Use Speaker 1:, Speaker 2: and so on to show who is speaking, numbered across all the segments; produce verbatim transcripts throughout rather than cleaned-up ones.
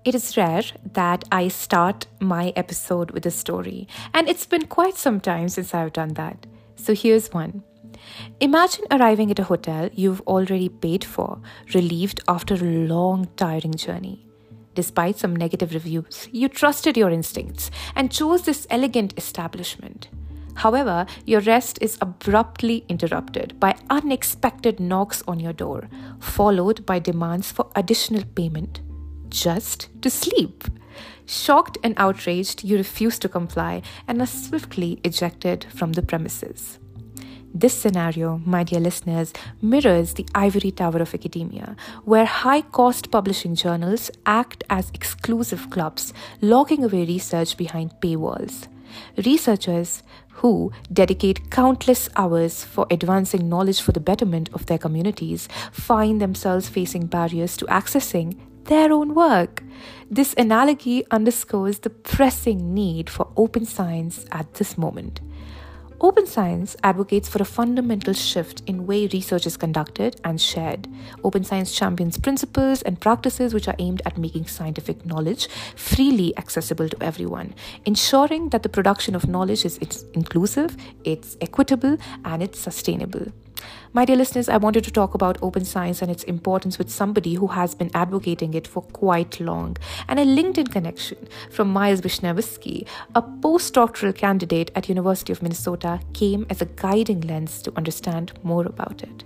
Speaker 1: It is rare that I start my episode with a story, and it's been quite some time since I've done that. So here's one. Imagine arriving at a hotel you've already paid for, relieved after a long, tiring journey. Despite some negative reviews, you trusted your instincts and chose this elegant establishment. However, your rest is abruptly interrupted by unexpected knocks on your door, followed by demands for additional payment just to sleep. Shocked and outraged, you refuse to comply and are swiftly ejected from the premises. This scenario, my dear listeners, mirrors the ivory tower of academia, where high cost publishing journals act as exclusive clubs, locking away research behind paywalls. Researchers who dedicate countless hours for advancing knowledge for the betterment of their communities find themselves facing barriers to accessing their own work. This analogy underscores the pressing need for open science at this moment. Open science advocates for a fundamental shift in way research is conducted and shared. Open science champions principles and practices which are aimed at making scientific knowledge freely accessible to everyone, ensuring that the production of knowledge is it's inclusive, it's equitable, and it's sustainable. My dear listeners, I wanted to talk about open science and its importance with somebody who has been advocating it for quite long, and a LinkedIn connection from Miles Wisniewski, a postdoctoral candidate at University of Minnesota, came as a guiding lens to understand more about it.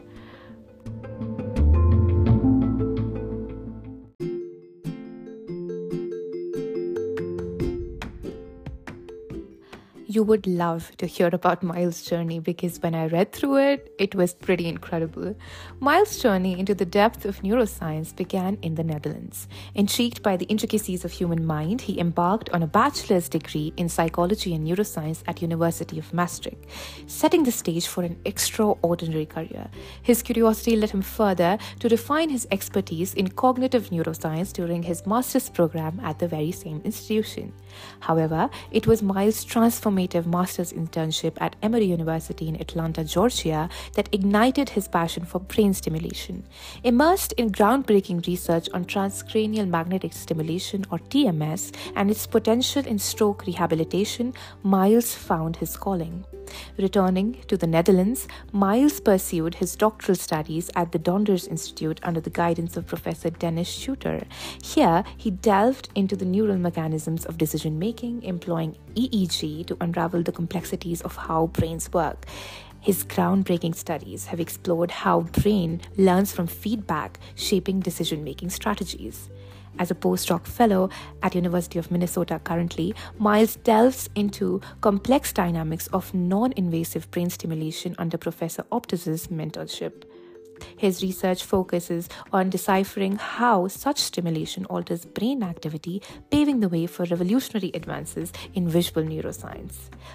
Speaker 1: You would love to hear about Miles' journey because when I read through it, it was pretty incredible. Miles' journey into the depth of neuroscience began in the Netherlands. Intrigued by the intricacies of human mind, he embarked on a bachelor's degree in psychology and neuroscience at University of Maastricht, setting the stage for an extraordinary career. His curiosity led him further to refine his expertise in cognitive neuroscience during his master's program at the very same institution. However, it was Miles' transformative master's internship at Emory University in Atlanta, Georgia, that ignited his passion for brain stimulation. Immersed in groundbreaking research on transcranial magnetic stimulation, or T M S, and its potential in stroke rehabilitation, Miles found his calling. Returning to the Netherlands, Miles pursued his doctoral studies at the Donders Institute under the guidance of Professor Dennis Schutter. Here, he delved into the neural mechanisms of decision-making, employing E E G to unravel the complexities of how brains work. His groundbreaking studies have explored how brain learns from feedback, shaping decision-making strategies. As a postdoc fellow at University of Minnesota currently, Miles delves into complex dynamics of non-invasive brain stimulation under Professor Optus's mentorship. His research focuses on deciphering how such stimulation alters brain activity, paving the way for revolutionary advances in visual neuroscience.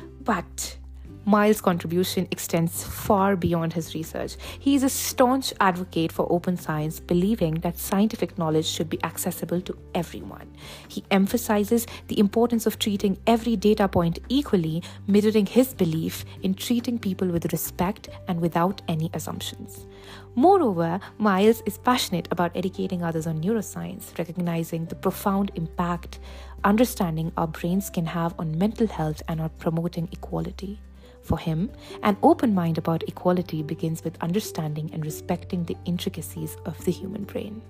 Speaker 1: But Miles' contribution extends far beyond his research. He is a staunch advocate for open science, believing that scientific knowledge should be accessible to everyone. He emphasizes the importance of treating every data point equally, mirroring his belief in treating people with respect and without any assumptions. Moreover, Miles is passionate about educating others on neuroscience, recognizing the profound impact understanding our brains can have on mental health and on promoting equality. For him, an open mind about equality begins with understanding and respecting the intricacies of the human brain.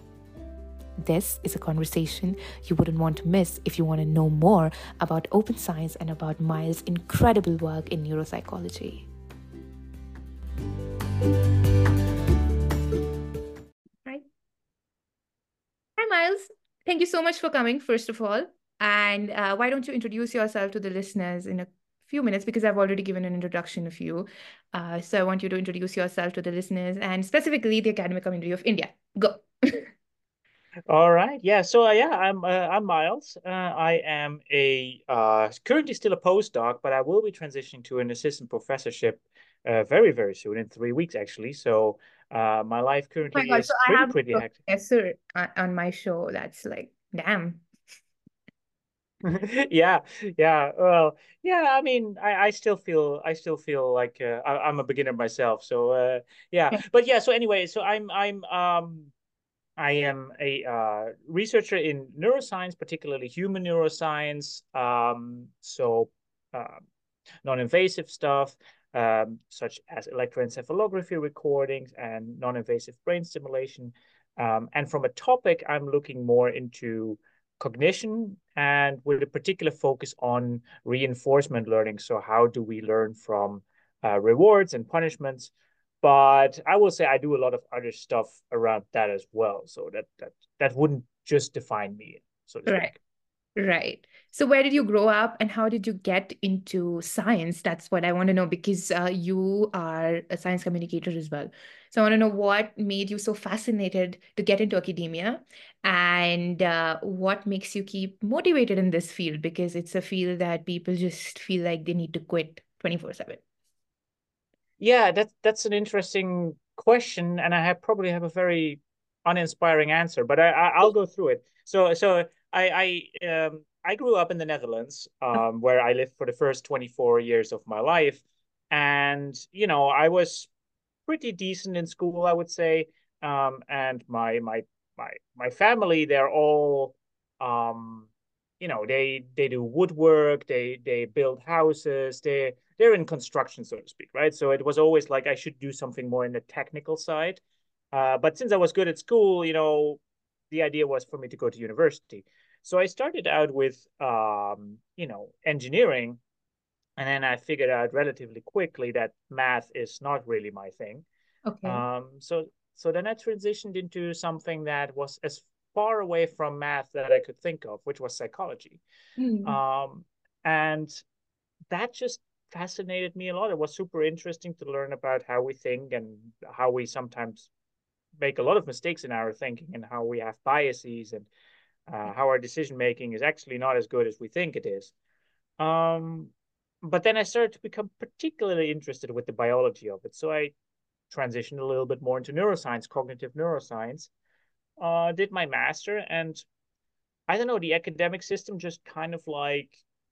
Speaker 1: This is a conversation you wouldn't want to miss if you want to know more about open science and about Miles' incredible work in neuropsychology. Hi. Hi, Miles. Thank you so much for coming, first of all. And uh, why don't you introduce yourself to the listeners in a few minutes, because I've already given an introduction of you. Uh, so I want you to introduce yourself to the listeners and specifically the academic community of India. Go.
Speaker 2: All right. Yeah. So uh, yeah, I'm uh, I'm Miles. Uh, I am a uh, currently still a postdoc, but I will be transitioning to an assistant professorship uh, very very soon in three weeks actually. So uh, my life
Speaker 1: Oh my
Speaker 2: currently
Speaker 1: God. So
Speaker 2: is
Speaker 1: I
Speaker 2: pretty
Speaker 1: have
Speaker 2: pretty
Speaker 1: a
Speaker 2: hectic.
Speaker 1: professor on on my show. That's like, damn.
Speaker 2: Yeah, yeah. Well, yeah. I mean, I, I still feel I still feel like uh, I, I'm a beginner myself. So uh, yeah.
Speaker 1: Yeah.
Speaker 2: But yeah. So anyway, so I'm I'm um I am a uh, researcher in neuroscience, particularly human neuroscience. Um, so uh, non-invasive stuff, um, such as electroencephalography recordings and non-invasive brain stimulation. Um, and from a topic, I'm looking more into cognition and with a particular focus on reinforcement learning. So how do we learn from uh, rewards and punishments? But I will say I do a lot of other stuff around that as well. So that that that wouldn't just define me, so to
Speaker 1: Right.
Speaker 2: speak.
Speaker 1: Right. So where did you grow up and how did you get into science? That's what I want to know because uh, you are a science communicator as well. So I want to know what made you so fascinated to get into academia and uh, what makes you keep motivated in this field because it's a field that people just feel like they need to quit twenty-four seven.
Speaker 2: Yeah, that's that's an interesting question, and I have probably have a very uninspiring answer, but I, I I'll go through it. So so I I um I grew up in the Netherlands, um, where I lived for the first twenty-four years of my life, and you know I was pretty decent in school, I would say. Um, and my my my my family, they're all um, you know, they they do woodwork, they they build houses, they they're in construction, so to speak, right? So it was always like I should do something more in the technical side. Uh, but since I was good at school, you know, the idea was for me to go to university. So I started out with um, you know, engineering, and then I figured out relatively quickly that math is not really my thing.
Speaker 1: Okay.
Speaker 2: Um, so so then I transitioned into something that was as far away from math that I could think of, which was psychology.
Speaker 1: Mm.
Speaker 2: Um, and that just fascinated me a lot. It was super interesting to learn about how we think and how we sometimes make a lot of mistakes in our thinking and how we have biases and uh, how our decision making is actually not as good as we think it is. Um, but then I started to become particularly interested with the biology of it. So I transitioned a little bit more into neuroscience, cognitive neuroscience, uh, did my master, and I don't know, the academic system just kind of like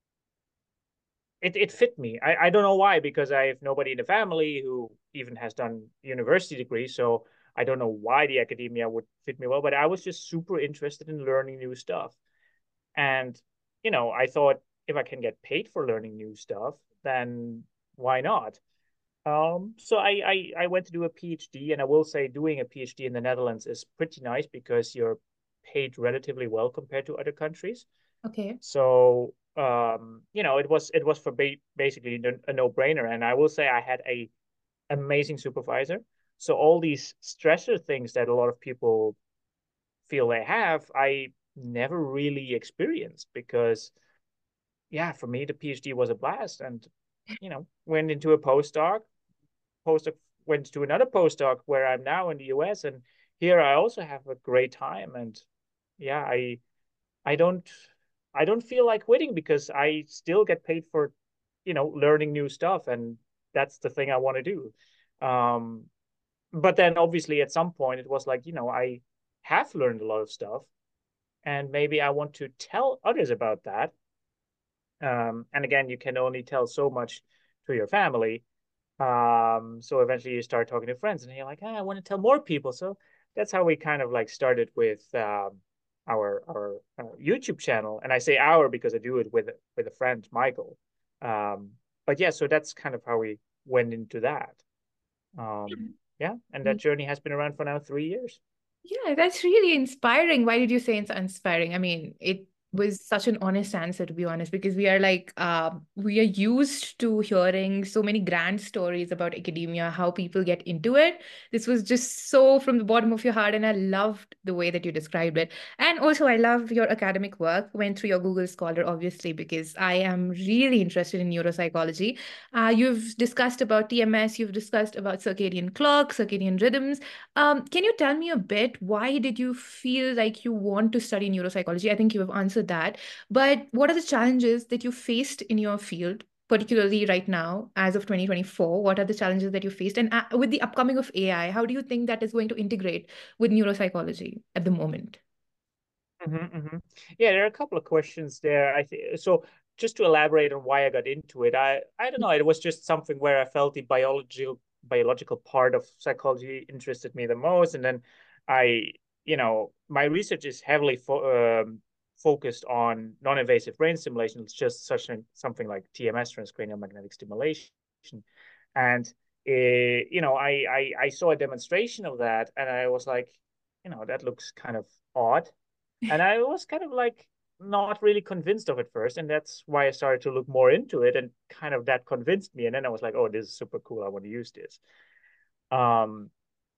Speaker 2: it, it fit me. I, I don't know why, because I have nobody in the family who even has done university degrees. So I don't know why the academia would fit me well, but I was just super interested in learning new stuff. And, you know, I thought if I can get paid for learning new stuff, then why not? Um, so I, I I went to do a PhD, and I will say doing a PhD in the Netherlands is pretty nice because you're paid relatively well compared to other countries.
Speaker 1: Okay.
Speaker 2: So um, you know, it was it was for ba basically a no-brainer, and I will say I had a amazing supervisor. So all these stressor things that a lot of people feel they have, I never really experienced because yeah, for me the PhD was a blast, and you know, went into a postdoc postdoc went to another postdoc where I'm now in the U S, and here I also have a great time. And yeah, I I don't I don't feel like quitting because I still get paid for, you know, learning new stuff, and that's the thing I want to do. Um, but then obviously at some point it was like, you know, I have learned a lot of stuff, and maybe I want to tell others about that. Um, and again, you can only tell so much to your family. Um, so eventually you start talking to friends and you're like, ah, I want to tell more people. So that's how we kind of like started with um, our, our our YouTube channel. And I say our because I do it with with a friend, Michael. Um, but yeah, so that's kind of how we went into that. Um, yeah, and that journey has been around for now three years.
Speaker 1: Yeah, that's really inspiring. Why did you say it's inspiring? I mean, it was such an honest answer, to be honest, because we are like, uh, we are used to hearing so many grand stories about academia, how people get into it. This was just so from the bottom of your heart, and I loved the way that you described it. And also, I love your academic work. Went through your Google Scholar, obviously, because I am really interested in neuropsychology. Uh, you've discussed about T M S, you've discussed about circadian clock, circadian rhythms. Um, can you tell me a bit why did you feel like you want to study neuropsychology? I think you have answered that. But what are the challenges that you faced in your field, particularly right now, as of twenty twenty-four? What are the challenges that you faced? And uh, with the upcoming of A I, how do you think that is going to integrate with neuropsychology at the moment?
Speaker 2: Mm-hmm, mm-hmm. Yeah, there are a couple of questions there. I think so. Just to elaborate on why I got into it, I I don't know. It was just something where I felt the biological biological part of psychology interested me the most, and then I you know, my research is heavily fo um, focused on non-invasive brain stimulation. It's just such a, something like T M S, transcranial magnetic stimulation. And, uh, you know, I, I, I saw a demonstration of that and I was like, you know, that looks kind of odd. And I was kind of like not really convinced of it first. And that's why I started to look more into it, and kind of that convinced me. And then I was like, oh, this is super cool. I want to use this. Um,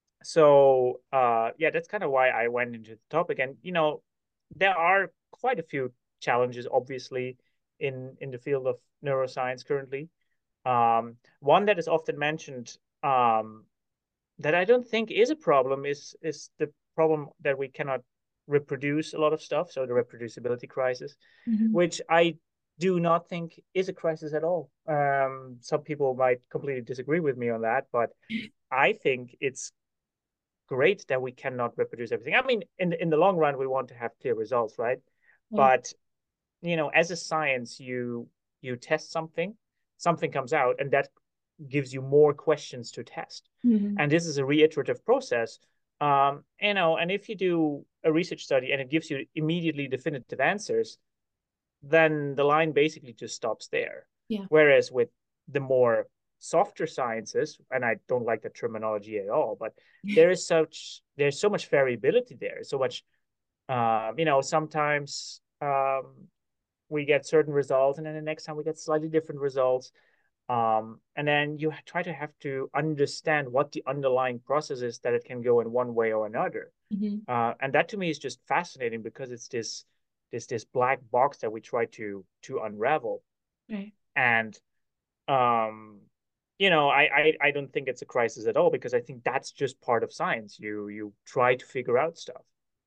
Speaker 2: so uh, yeah, that's kind of why I went into the topic. And, you know, there are quite a few challenges, obviously, in, in the field of neuroscience currently. Um, one that is often mentioned, um, that I don't think is a problem is is the problem that we cannot reproduce a lot of stuff, so the reproducibility crisis,
Speaker 1: Mm-hmm.
Speaker 2: which I do not think is a crisis at all. Um, some people might completely disagree with me on that, but I think it's great that we cannot reproduce everything. I mean, in in the long run, we want to have clear results, right?
Speaker 1: Yeah.
Speaker 2: But you know, as a science, you you test something, something comes out, and that gives you more questions to test.
Speaker 1: Mm-hmm.
Speaker 2: And this is a reiterative process. Um, you know, and if you do a research study and it gives you immediately definitive answers, then the line basically just stops there.
Speaker 1: Yeah.
Speaker 2: Whereas with the more softer sciences, and I don't like the terminology at all, but there is such there's so much variability there, so much um, you know, sometimes um, we get certain results, and then the next time we get slightly different results. Um, and then you try to have to understand what the underlying process is that it can go in one way or another.
Speaker 1: Mm-hmm.
Speaker 2: Uh, and that to me is just fascinating because it's this this this black box that we try to to unravel.
Speaker 1: Right.
Speaker 2: And um, you know, I, I I don't think it's a crisis at all, because I think that's just part of science. You you try to figure out stuff.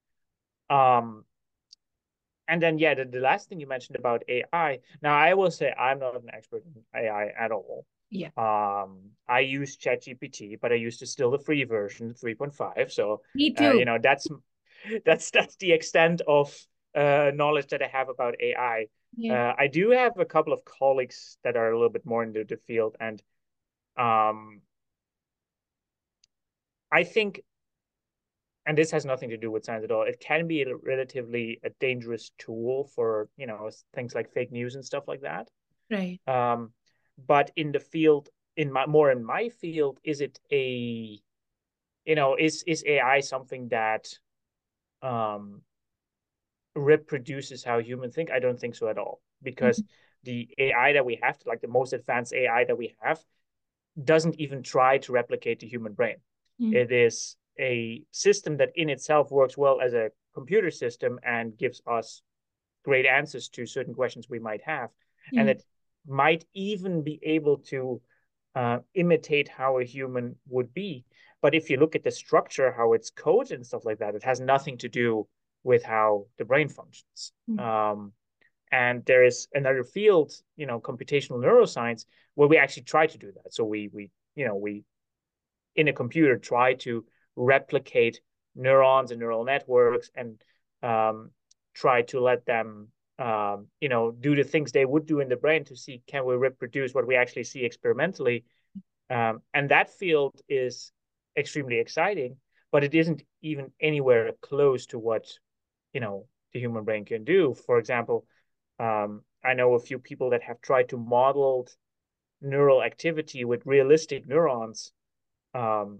Speaker 2: Um, and then yeah, the, the last thing you mentioned about A I. Now I will say I'm not an expert in A I at all.
Speaker 1: Yeah.
Speaker 2: Um, I use ChatGPT, but I used to still the free version, three point five. So
Speaker 1: Me
Speaker 2: uh, you
Speaker 1: too.
Speaker 2: know, that's that's that's the extent of uh, knowledge that I have about A I.
Speaker 1: Yeah.
Speaker 2: Uh, I do have a couple of colleagues that are a little bit more into the field, and um, I think, and this has nothing to do with science at all, it can be a relatively a dangerous tool for, you know, things like fake news and stuff like that.
Speaker 1: Right.
Speaker 2: Um, but in the field, in my more in my field, is it a, you know, is is A I something that um reproduces how humans think? I don't think so at all,
Speaker 1: Mm-hmm.
Speaker 2: because the A I that we have, like the most advanced A I that we have, doesn't even try to replicate the human brain.
Speaker 1: Mm-hmm.
Speaker 2: It is a system that in itself works well as a computer system and gives us great answers to certain questions we might have. And
Speaker 1: Mm-hmm.
Speaker 2: it might even be able to uh, imitate how a human would be. But if you look at the structure, how it's coded and stuff like that, it has nothing to do with how the brain functions.
Speaker 1: Mm-hmm.
Speaker 2: Um, and there is another field, you know, computational neuroscience, where we actually try to do that. So we we you know we in a computer try to replicate neurons and neural networks, and um, try to let them um, you know do the things they would do in the brain to see, can we reproduce what we actually see experimentally. Um, and that field is extremely exciting, but it isn't even anywhere close to what you know the human brain can do. For example, um, I know a few people that have tried to model neural activity with realistic neurons, um,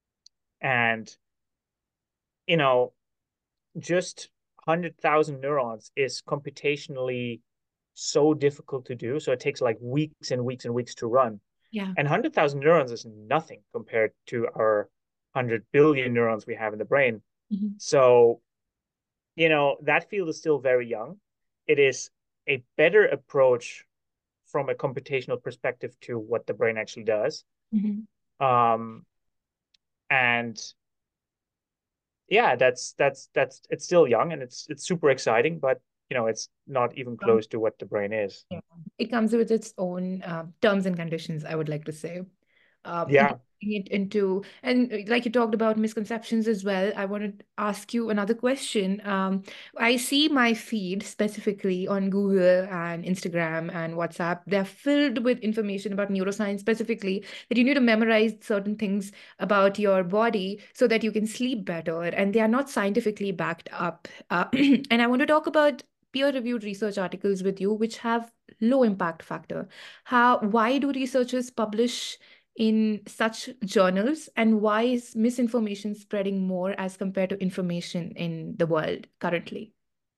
Speaker 2: and you know just one hundred thousand neurons is computationally so difficult to do. So it takes like weeks and weeks and weeks to run.
Speaker 1: Yeah.
Speaker 2: And one hundred thousand neurons is nothing compared to our one hundred billion neurons we have in the brain.
Speaker 1: Mm-hmm.
Speaker 2: So, you know, that field is still very young. It is a better approach from a computational perspective to what the brain actually does.
Speaker 1: Mm-hmm.
Speaker 2: Um, and yeah, that's that's that's it's still young, and it's it's super exciting, but you know, it's not even
Speaker 1: Um,
Speaker 2: close to what the brain is.
Speaker 1: yeah. It comes with its own uh, terms and conditions, I would like to say. um,
Speaker 2: Yeah.
Speaker 1: integrating it into, and uh, like you talked about misconceptions as well. I want to ask you another question. Um, I see my feed specifically on Google and Instagram and WhatsApp. They're filled with information about neuroscience specifically, that you need to memorize certain things about your body so that you can sleep better, and they are not scientifically backed up. Uh, and I want to talk about peer-reviewed research articles with you, which have low impact factor. How, why do researchers publish in such journals, and why is misinformation spreading more as compared to information in the world currently?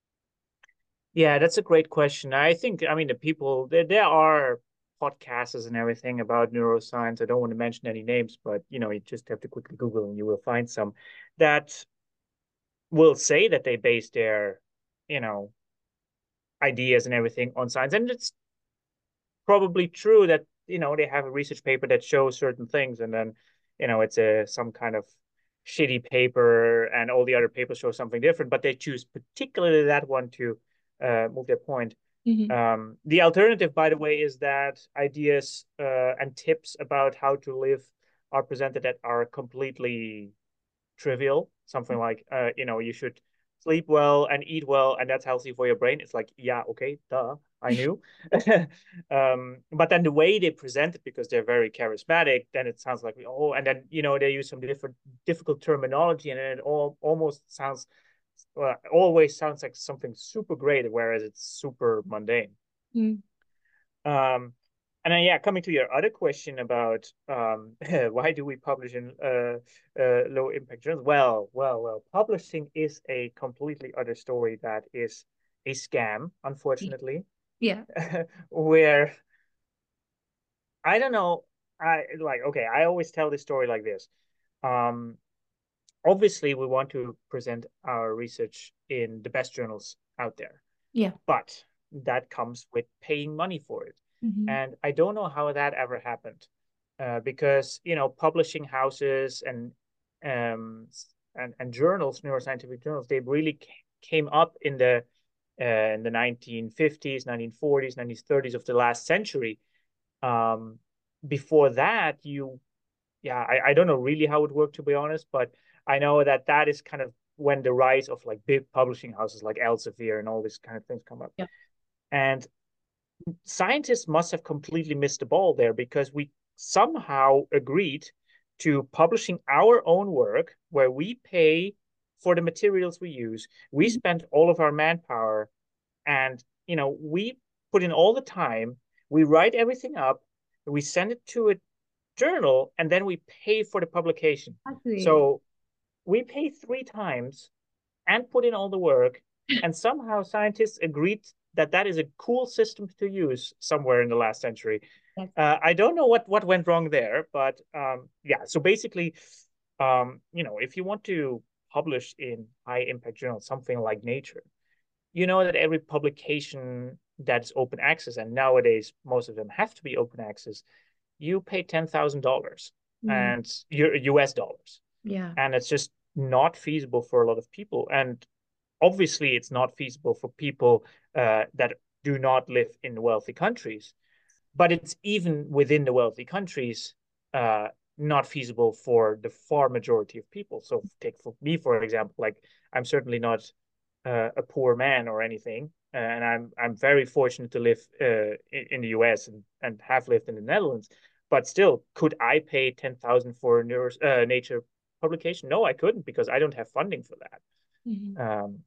Speaker 2: Yeah, that's a great question. I think, I mean, the people, there, there are podcasts and everything about neuroscience. I don't want to mention any names, but you know, you just have to quickly Google and you will find some that will say that they base their, you know, ideas and everything on science. And it's probably true that, you know, they have a research paper that shows certain things, and then, you know, it's a some kind of shitty paper and all the other papers show something different, but they choose particularly that one to uh, move their point.
Speaker 1: Hmm.
Speaker 2: Um, the alternative, by the way, is that ideas uh, and tips about how to live are presented that are completely trivial. Something like, uh, you know, you should sleep well and eat well, and that's healthy for your brain. It's like, yeah, okay, duh, I knew. um, but then the way they present it, because they're very charismatic, then it sounds like, oh, and then you know they use some different difficult terminology, and then it all almost sounds, well, always sounds like something super great, whereas it's super mundane.
Speaker 1: Mm.
Speaker 2: Um, and then, yeah, coming to your other question about um, why do we publish in uh, uh, low impact journals? Well, well, well, publishing is a completely other story that is a scam, unfortunately,
Speaker 1: Yeah.
Speaker 2: where I don't know. I like, okay, I always tell this story like this. Um, Obviously, we want to present our research in the best journals out there,
Speaker 1: Yeah.
Speaker 2: but that comes with paying money for it.
Speaker 1: Hmm.
Speaker 2: And I don't know how that ever happened, uh, because you know publishing houses and um, and, and journals, neuroscientific journals, they really came up in the uh, in the nineteen fifties, nineteen forties, nineteen thirties of the last century. Um, Before that, you yeah, I, I don't know really how it worked, to be honest, but I know that that is kind of when the rise of like big publishing houses like Elsevier and all these kind of things come up.
Speaker 1: Yeah.
Speaker 2: And scientists must have completely missed the ball there, because we somehow agreed to publishing our own work where we pay for the materials we use. We
Speaker 1: Mhm.
Speaker 2: spend all of our manpower, and you know, we put in all the time, we write everything up, we send it to a journal, and then we pay for the publication.
Speaker 1: Exactly.
Speaker 2: So we pay three times and put in all the work, and somehow scientists agreed that that is a cool system to use somewhere in the last century.
Speaker 1: Yes.
Speaker 2: Uh, I don't know what what went wrong there, but um, yeah. So basically, um, you know, if you want to publish in high impact journals, something like Nature, you know that every publication that's open access, and nowadays most of them have to be open access, you pay ten thousand dollars
Speaker 1: Mm.
Speaker 2: and U S dollars,
Speaker 1: Yeah.
Speaker 2: and it's just not feasible for a lot of people. And obviously, it's not feasible for people uh, that do not live in wealthy countries. But it's even within the wealthy countries, uh, not feasible for the far majority of people. So take for me, for example, like I'm certainly not uh, a poor man or anything, and I'm I'm very fortunate to live uh, in, in the U S and, and have lived in the Netherlands. But still, could I pay ten thousand for a neuro, uh, Nature publication? No, I couldn't, because I don't have funding for that.
Speaker 1: Mhm.
Speaker 2: Um,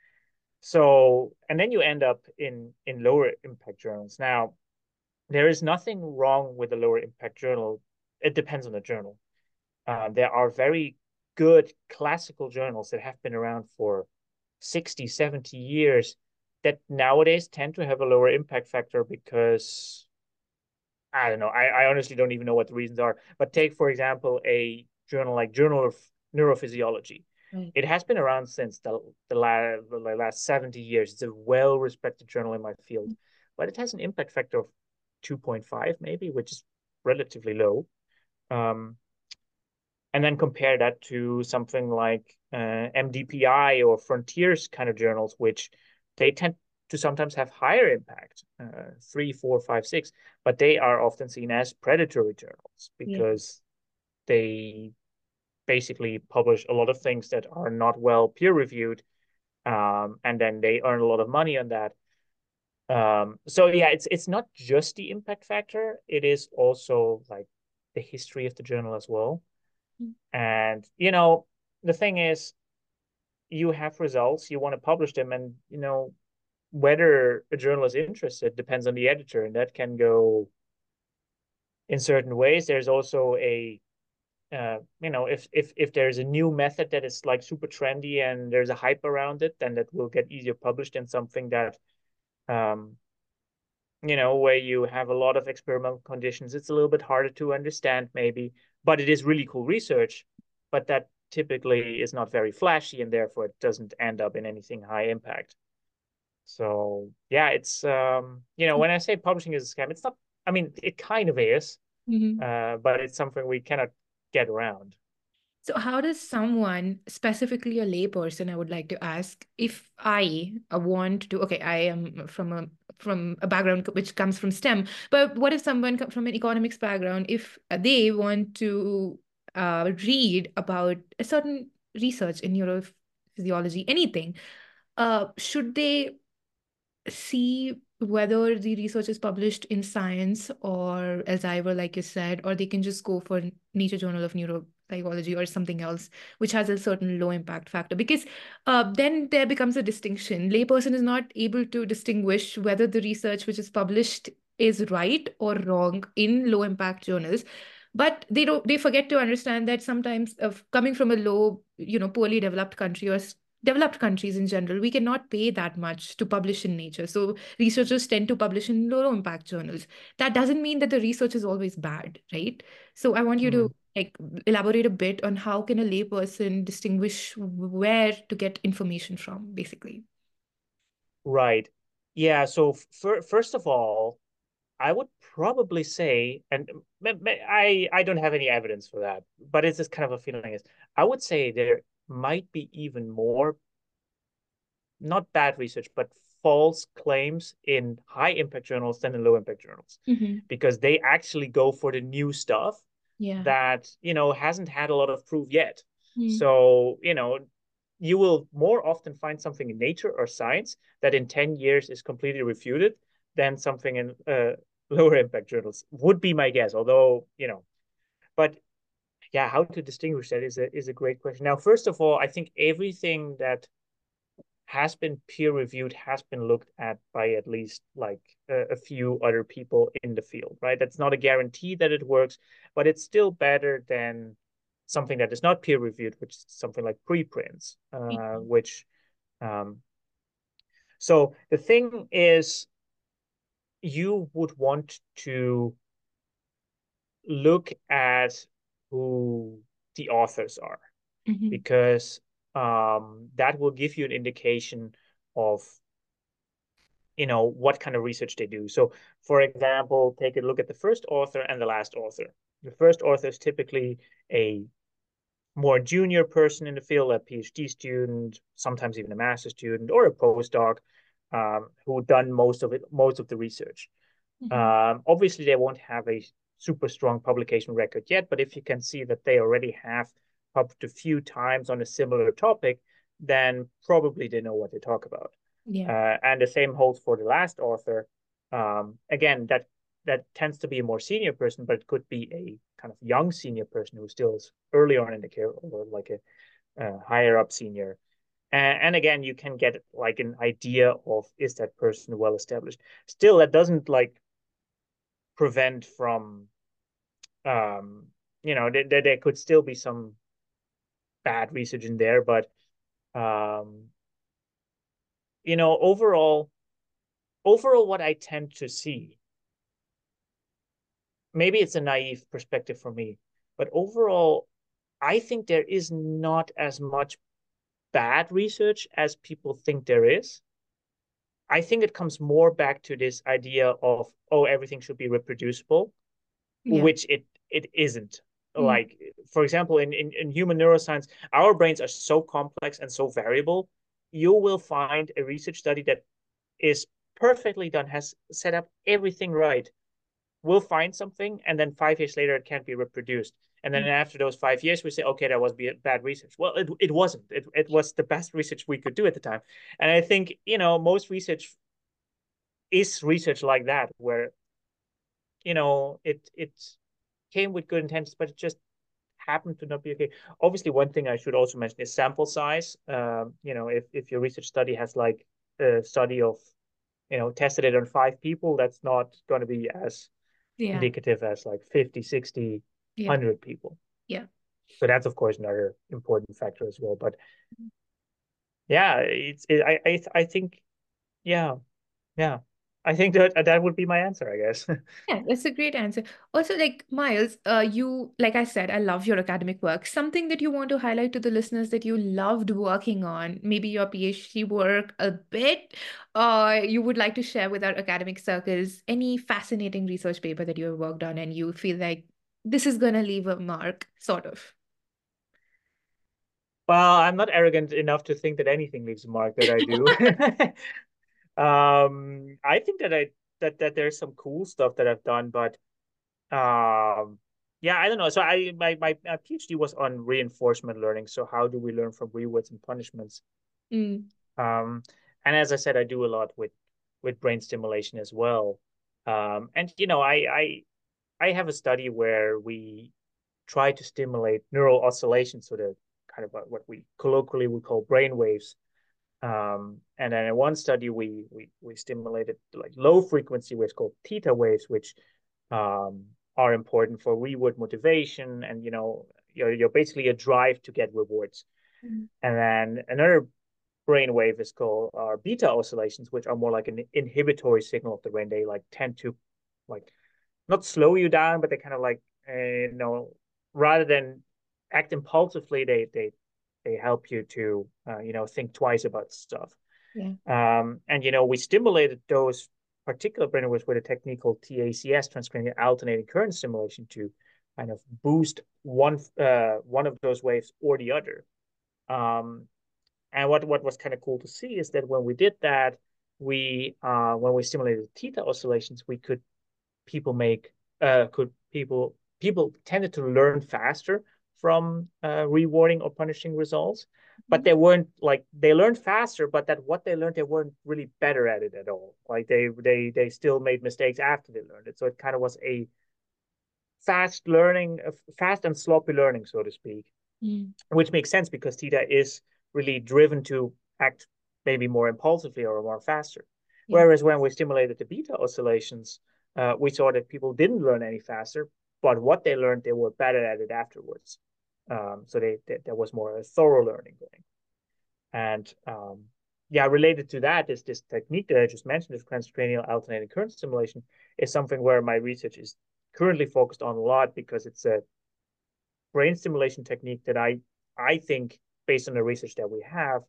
Speaker 2: so, and then you end up in in lower impact journals. Now, there is nothing wrong with a lower impact journal. It depends on the journal. Uh, there are very good classical journals that have been around for sixty, seventy years that nowadays tend to have a lower impact factor because I don't know. I, I honestly don't even know what the reasons are. But take, for example, a journal like Journal of Neurophysiology.
Speaker 1: Right.
Speaker 2: It has been around since the, the, last, the last seventy years. It's a well respected journal in my field, but it has an impact factor of two point five, maybe, which is relatively low. Um, and then compare that to something like uh, M D P I or Frontiers kind of journals, which they tend to sometimes have higher impact, uh, three, four, five, six, but they are often seen as predatory journals
Speaker 1: Yeah.
Speaker 2: because they basically publish a lot of things that are not well peer reviewed, um, and then they earn a lot of money on that. Um, so yeah, it's it's not just the impact factor; it is also like the history of the journal as well.
Speaker 1: Mm.
Speaker 2: And you know, the thing is, you have results, you want to publish them, and you know whether a journal is interested depends on the editor, and that can go in certain ways. There's also a uh, you know, if if if there's a new method that is like super trendy and there's a hype around it, then that will get easier published than something that um you know, where you have a lot of experimental conditions. It's a little bit harder to understand, maybe, but it is really cool research. But that typically is not very flashy, and therefore it doesn't end up in anything high impact. So yeah, it's um, you know, when I say publishing is a scam, it's not. I mean, it kind of is,
Speaker 1: Mhm.
Speaker 2: uh, but it's something we cannot get around.
Speaker 1: So, how does someone, specifically a layperson, I would like to ask, if I uh, want to, okay, I am from a from a background which comes from STEM, but what if someone come from an economics background, if they want to uh, read about a certain research in neurophysiology, anything, uh, should they see whether the research is published in Science or Elsevier, like you said, or they can just go for Nature Journal of Neuropsychology or something else, which has a certain low impact factor? Because uh, then there becomes a distinction. Layperson is not able to distinguish whether the research which is published is right or wrong in low impact journals. But they don't. They forget to understand that sometimes, of coming from a low, you know, poorly developed country or developed countries in general, we cannot pay that much to publish in Nature. So researchers tend to publish in low impact journals. That doesn't mean that the research is always bad, right? So I want you to
Speaker 2: Hmm.
Speaker 1: like elaborate a bit on how can a layperson distinguish where to get information from, basically.
Speaker 2: Right. Yeah. So for, first of all, I would probably say, and I I don't have any evidence for that, but it's just kind of a feeling is I would say there might be even more, not bad research, but false claims in high impact journals than in low impact journals,
Speaker 1: Hmm.
Speaker 2: because they actually go for the new stuff
Speaker 1: Yeah.
Speaker 2: that, you know, hasn't had a lot of proof yet.
Speaker 1: Mm.
Speaker 2: So, you know, you will more often find something in Nature or Science that in ten years is completely refuted than something in uh, lower impact journals, would be my guess. Although, you know, but yeah, how to distinguish that is a is a great question. Now, first of all, I think everything that has been peer reviewed has been looked at by at least like a, a few other people in the field, right? That's not a guarantee that it works, but it's still better than something that is not peer reviewed, which is something like preprints, uh, which um, so the thing is, you would want to look at who the authors are,
Speaker 1: Hmm.
Speaker 2: because um, that will give you an indication of, you know, what kind of research they do. So, for example, take a look at the first author and the last author. The first author is typically a more junior person in the field, a PhD student, sometimes even a master student or a postdoc, um, who done most of it, most of the research.
Speaker 1: Hmm.
Speaker 2: Um, obviously, they won't have a super strong publication record yet, but if you can see that they already have published a few times on a similar topic, then probably they know what they talk about.
Speaker 1: Yeah.
Speaker 2: Uh, and the same holds for the last author. Um, again, that that tends to be a more senior person, but it could be a kind of young senior person who still is early on in the care, or like a, a higher up senior. And, and again, you can get like an idea of, is that person well established. Still, that doesn't like prevent from, um, you know, there, there could still be some bad research in there, but um, you know, overall, overall, what I tend to see, maybe it's a naive perspective for me, but overall, I think there is not as much bad research as people think there is. I think it comes more back to this idea of, oh, everything should be reproducible,
Speaker 1: Yeah.
Speaker 2: which it it isn't.
Speaker 1: Mm.
Speaker 2: Like, for example, in, in, in human neuroscience, our brains are so complex and so variable. You will find a research study that is perfectly done, has set up everything right, we'll find something, and then five years later it can't be reproduced. And then after those five years, we say, okay, that was bad research. Well, it, it wasn't. It, it was the best research we could do at the time. And I think, you know, most research is research like that, where, you know, it it came with good intentions, but it just happened to not be okay. Obviously, one thing I should also mention is sample size. Um, you know, if, if your research study has like a study of, you know, tested it on five people, that's not going to be as
Speaker 1: Yeah.
Speaker 2: indicative as like fifty, sixty,
Speaker 1: Yeah.
Speaker 2: one hundred people.
Speaker 1: Yeah.
Speaker 2: So that's, of course, another important factor as well. But yeah, it's, it, I, I, I think, yeah, yeah. I think that that would be my answer, I guess.
Speaker 1: Yeah, that's a great answer. Also, like Miles, uh, you, like I said, I love your academic work. Something that you want to highlight to the listeners that you loved working on, maybe your PhD work a bit, or you would like to share with our academic circles any fascinating research paper that you have worked on and you feel like this is going to leave a mark, sort of.
Speaker 2: Well, I'm not arrogant enough to think that anything leaves a mark that I do. um, I think that I that that there's some cool stuff that I've done, but um, yeah, I don't know. So I my my, my PhD was on reinforcement learning. So how do we learn from rewards and punishments?
Speaker 1: Mm.
Speaker 2: Um, and as I said, I do a lot with with brain stimulation as well. Um, and you know, I I I have a study where we try to stimulate neural oscillations, so the kind of what we colloquially would call brain waves. Um, and then in one study, we we we stimulated like low frequency waves called theta waves, which um, are important for reward motivation, and you know, you're you're basically a drive to get rewards.
Speaker 1: Mm.
Speaker 2: And then another brain wave is called our beta oscillations, which are more like an inhibitory signal of the brain. They like tend to like not slow you down, but they kind of like uh, you know, rather than act impulsively, they they they help you to uh, you know, think twice about stuff.
Speaker 1: Yeah.
Speaker 2: Um, and you know, we stimulated those particular brainwaves with a technique called T A C S, transcranial alternating current stimulation, to kind of boost one uh, one of those waves or the other. Um, and what what was kind of cool to see is that when we did that, we uh, when we stimulated theta oscillations, we could people make uh, could people people tended to learn faster from uh, rewarding or punishing results, but they weren't like they learned faster, but that what they learned, they weren't really better at it at all. Like they they they still made mistakes after they learned it. So it kind of was a fast learning, fast and sloppy learning, so to speak,
Speaker 1: Mm.
Speaker 2: which makes sense because theta is really driven to act maybe more impulsively or more faster.
Speaker 1: Yeah.
Speaker 2: Whereas when we stimulated the beta oscillations, uh, we saw that people didn't learn any faster, but what they learned, they were better at it afterwards. Um, so they, they, there was more a thorough learning going. And um, yeah, related to that is this technique that I just mentioned, this transcranial alternating current stimulation, is something where my research is currently focused on a lot because it's a brain stimulation technique that I I think, based on the research that we have,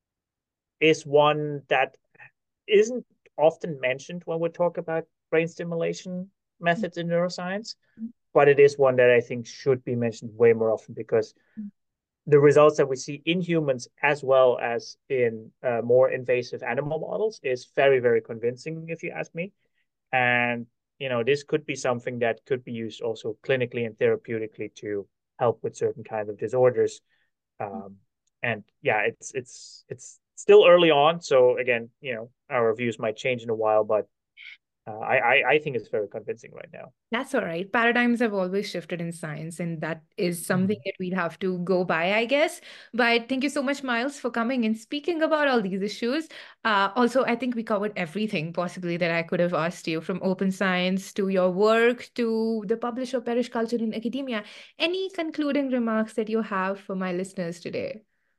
Speaker 2: is one that isn't often mentioned when we talk about brain stimulation methods in neuroscience, but it is one that I think should be mentioned way more often because the results that we see in humans as well as in uh, more invasive animal models is very, very convincing, if you ask me. And you know, this could be something that could be used also clinically and therapeutically to help with certain kinds of disorders. Um, and yeah, it's it's it's still early on, so again, you know, our views might change in a while, but uh, I, I I think it's very convincing right now.
Speaker 1: That's all right. Paradigms have always shifted in science, and that is something
Speaker 2: Mm-hmm.
Speaker 1: that we'd have to go by, I guess. But thank you so much, Miles, for coming and speaking about all these issues. Uh, also, I think we covered everything possibly that I could have asked you, from open science to your work to the publish or perish culture in academia. Any concluding remarks that you have for my listeners today?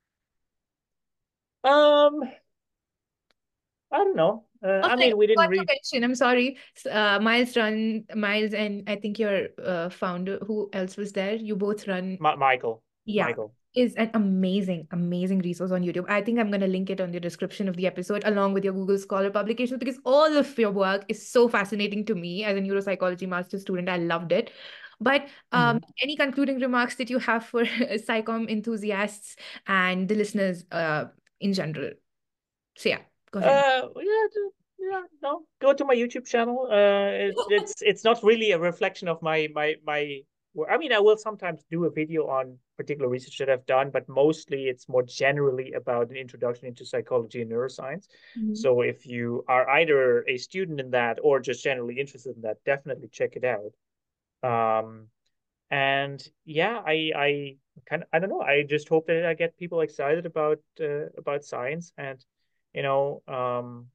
Speaker 2: Um, I don't know. Uh,
Speaker 1: Also,
Speaker 2: I
Speaker 1: I
Speaker 2: mean, we didn't
Speaker 1: forgot to
Speaker 2: read
Speaker 1: mention, I'm sorry, s- uh, Miles run, Miles and I think your uh, founder, who else was there? You both run.
Speaker 2: Ma Michael.
Speaker 1: Yeah,
Speaker 2: Michael.
Speaker 1: is an amazing, amazing resource on YouTube. I think I'm going to link it on the description of the episode along with your Google Scholar publications because all of your work is so fascinating to me as a neuropsychology master student. I loved it. But um,
Speaker 2: Mm-hmm.
Speaker 1: any concluding remarks that you have for psychom enthusiasts and the listeners uh, in general? So yeah, go ahead.
Speaker 2: Uh, yeah. Yeah, no, go to my YouTube channel. Uh, it, it's it's not really a reflection of my my my. I mean, I will sometimes do a video on particular research that I've done, but mostly it's more generally about an introduction into psychology and neuroscience.
Speaker 1: Mhm.
Speaker 2: So if you are either a student in that or just generally interested in that, definitely check it out. Um, and yeah, I I kind of I don't know. I just hope that I get people excited about uh, about science and you know um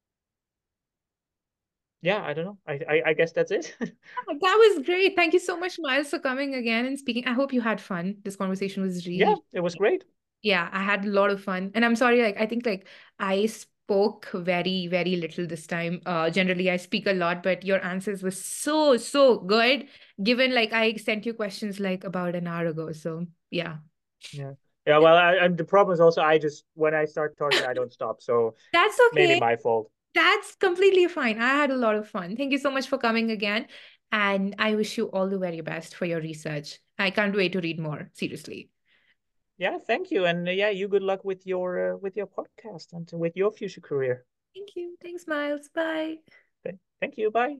Speaker 2: yeah, I don't know. I I, I guess that's it.
Speaker 1: That was great. Thank you so much, Miles, for coming again and speaking. I hope you had fun. This conversation was
Speaker 2: Yeah,
Speaker 1: really,
Speaker 2: it was great.
Speaker 1: yeah, I had a lot of fun. And I'm sorry, like I think like I spoke very, very little this time. Uh generally I speak a lot, but your answers were so, so good, given like I sent you questions like about an hour ago. So yeah.
Speaker 2: Yeah. Yeah, well, I, and the problem is also I just when I start talking, I don't stop. So
Speaker 1: That's
Speaker 2: maybe
Speaker 1: okay.
Speaker 2: my fault.
Speaker 1: That's completely fine. I had a lot of fun. Thank you so much for coming again. And I wish you all the very best for your research. I can't wait to read more, seriously.
Speaker 2: Yeah, thank you. And uh, yeah, you good luck with your uh, with your podcast and with your future career.
Speaker 1: Thank you. Thanks, Miles. Bye.
Speaker 2: Th- Thank you. Bye.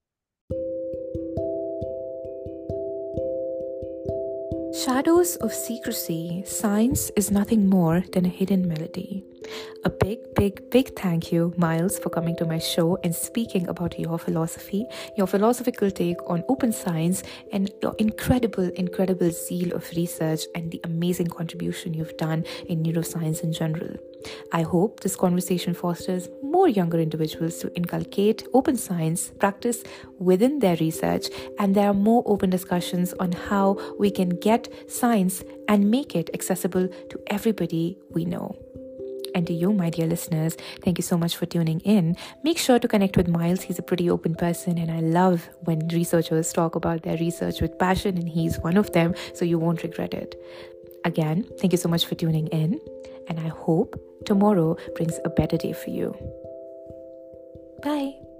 Speaker 1: Shadows of Secrecy, science is nothing more than a hidden melody. A big, big, big thank you, Miles, for coming to my show and speaking about your philosophy, your philosophical take on open science, and your incredible, incredible zeal of research and the amazing contribution you've done in neuroscience in general. I hope this conversation fosters more younger individuals to inculcate open science practice within their research, and there are more open discussions on how we can get science and make it accessible to everybody we know. And to you, my dear listeners, thank you so much for tuning in. Make sure to connect with Miles. He's a pretty open person, and I love when researchers talk about their research with passion, and he's one of them, so you won't regret it. Again, thank you so much for tuning in, and I hope tomorrow brings a better day for you. Bye.